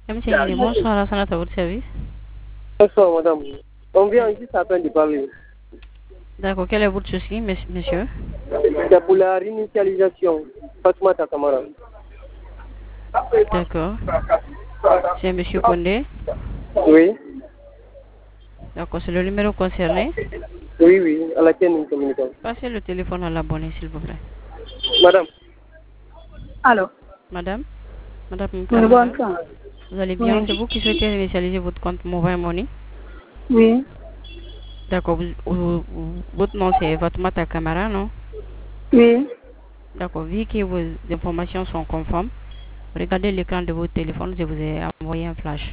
Monsieur Guinée, bonsoir, la sonate à votre service. Bonsoir, madame. On vient juste à peine de parler. D'accord, quel est votre souci, monsieur? C'est pour la réinitialisation. Fatoumata Kamara. D'accord. C'est monsieur Condé. Oui. D'accord, c'est le numéro concerné. Oui, oui, à laquelle nous communiquons. Passez le téléphone à l'abonné, s'il vous plaît. Madame. Allô. Madame Oui, bonsoir. Vous allez bien? Oui. C'est vous qui souhaitez réinitialiser votre compte Mobile Money? Oui. D'accord, votre nom c'est Fatoumata Kamara, non? Oui. D'accord, vu que vos informations sont conformes, regardez l'écran de votre téléphone, je vous ai envoyé un flash.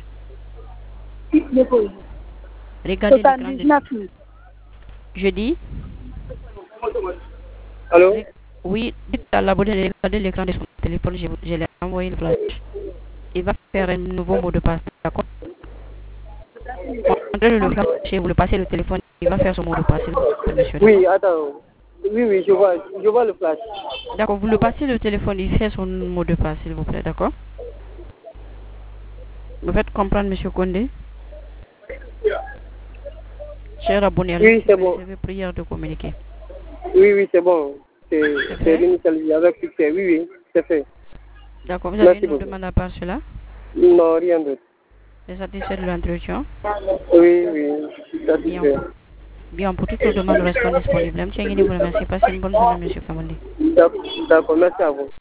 Regardez l'écran de... 79. Je dis? Allô? Oui, dites à l'abonné, regardez l'écran de son téléphone, je l'ai envoyé le flash. Il va faire un nouveau mot de passe, d'accord? Entrez le flash, vous le passez le téléphone, il va faire son mot de passe, monsieur. Oui, attends. Oui, je vois le flash. D'accord, vous le passez le téléphone, il fait son mot de passe, s'il vous plaît, d'accord? Vous faites comprendre, monsieur Condé? Cher abonné, Oui, c'est bon. Je vais prière de communiquer. Oui, c'est bon. C'est fait? réinitialisé avec succès. Oui, c'est fait. D'accord, vous avez une demande à part cela? Non, rien d'autre. Vous êtes satisfait de l'entretien? Oui, je suis satisfait. Bien, pour toutes les demandes, nous restons disponibles. Monsieur Guinée, vous remercie. Passez une bonne journée, monsieur Kamandé. D'accord, merci à vous.